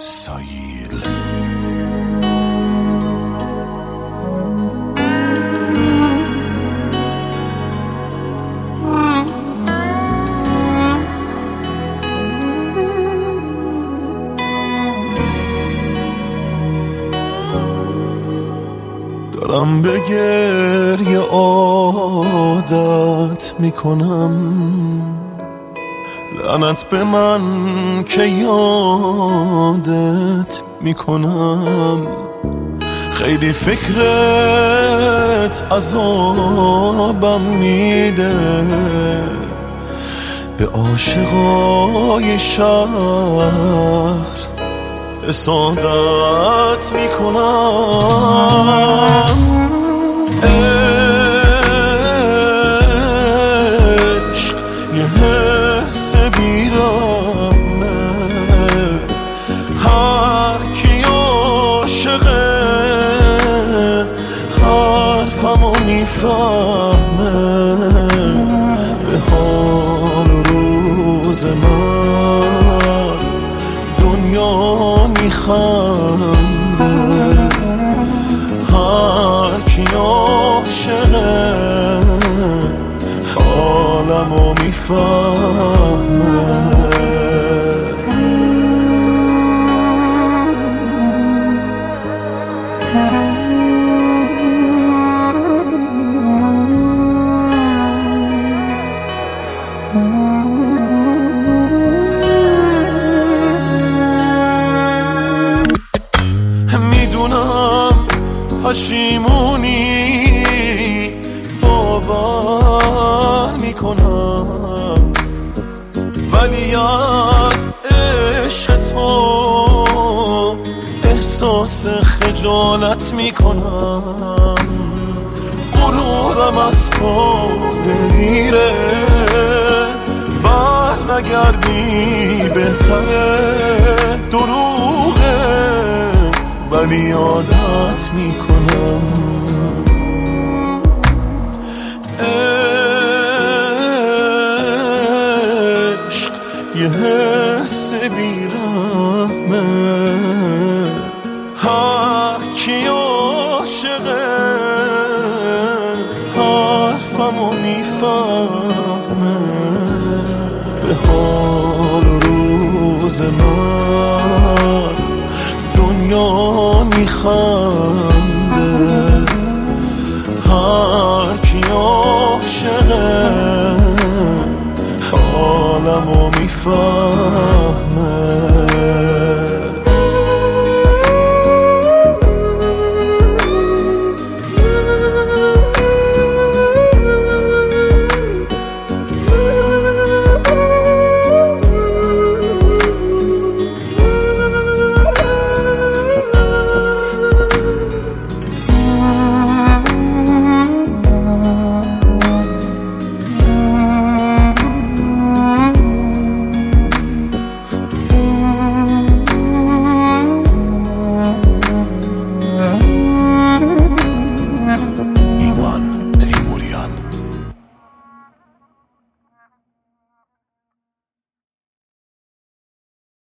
سایل. دارم به گریه عادت میکنم، لعنت به من که یادت میکنم. خیلی فکرت عذابم میده، به عاشقای شهر حسادت میکنم. عشق یه حس بیرمه، هر کی عاشقه حرفمو میفهمه. به حال و روز من دنیا میخنده، هر کی عاشقه حالمو میفهمه. میدونم پشیمونی باور میکنم، ولی از عشق تو احساس خجالت میکنم. غرورم از تو دلگیره، بر نگردی بهتره. دروغه ولی عادت میکنم. عشق یه حس بیرحمه، هر کی عاشقه حرفمو میفهمه. به حال و روز من دنیا میخنده، هر کی عاشقه حالمو میفهمه.